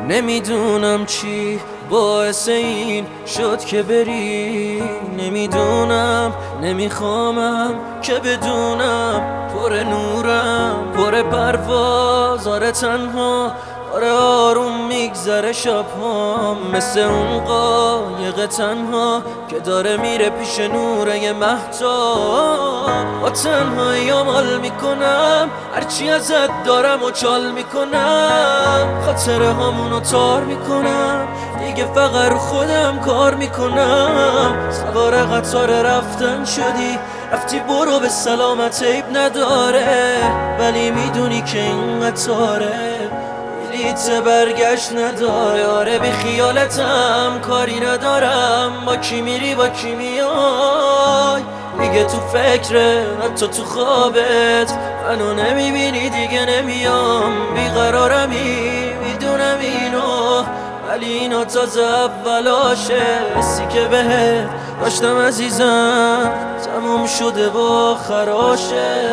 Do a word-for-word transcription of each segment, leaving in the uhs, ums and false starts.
نمیدونم چی باعث این شد که بری، نمیدونم نمیخوامم که بدونم پر نورم پر پرواز. آره تنها، آره آروم میگذره شبهام، مثل اون قایق تنها که داره میره پیش نوره ی مهتاب. با تنهاییام حال میکنم، هرچی ازت دارم و چال میکنم، خاطره هامونو تار میکنم، دیگه فقط رو خودم کار میکنم. سوار قطار رفتن شدی، رفتی برو به سلامت، عیب نداره، ولی میدونی که این قطاره بلیت برگشت نداره. آره بی خیالتم کاری ندارم، با کی میری با کی میای، دیگه تو فکره حتی تو خوابت منو نمیبینی، دیگه نمیام. بیقرارمی میدونم اینو، ولی اینا تازه اولاشه. حسی که بهت داشتم عزیزم تموم شده با خراشه.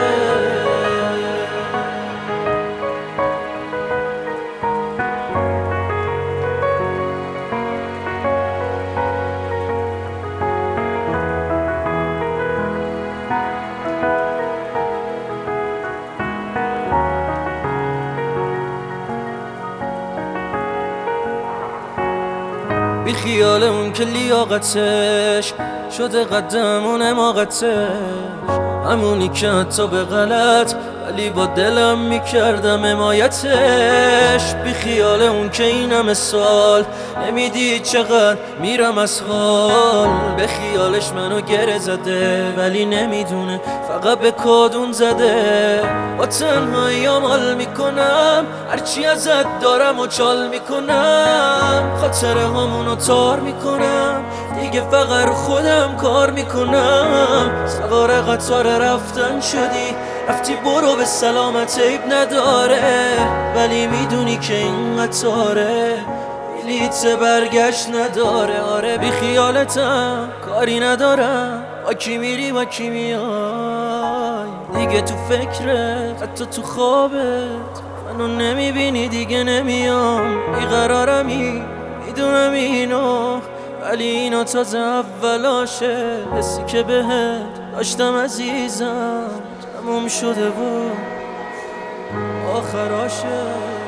بی خیال اون که لیاقتش شده قدم و نماقتش، همونی که حتی به غلط ولی با دلم میکردم حمایتش. بی خیال اون که این همه سال نمیدید چقدر میرم از حال، به خیالش منو گره زده ولی نمیدونه فقط به کادون زده. با تنهاییام حال میکنم، هرچی ازت دارم و چال میکنم، خاطره هامونو تار میکنم، دیگه فقط رو خودم کار میکنم. سوار قطار رفتن شدی، رفتی برو به سلامت، عیب نداره، ولی میدونی که این قطاره بلیت برگشت نداره. آره بی خیالتم کاری ندارم، با کی میری با کی میای، دیگه تو فکرت حتی تو خوابت منو نمیبینی، دیگه نمیام. بیقرارمی میدونم اینو، ولی اینا تازه اولاشه. حسی که بهت داشتم عزیزم تموم شده و آخراشه.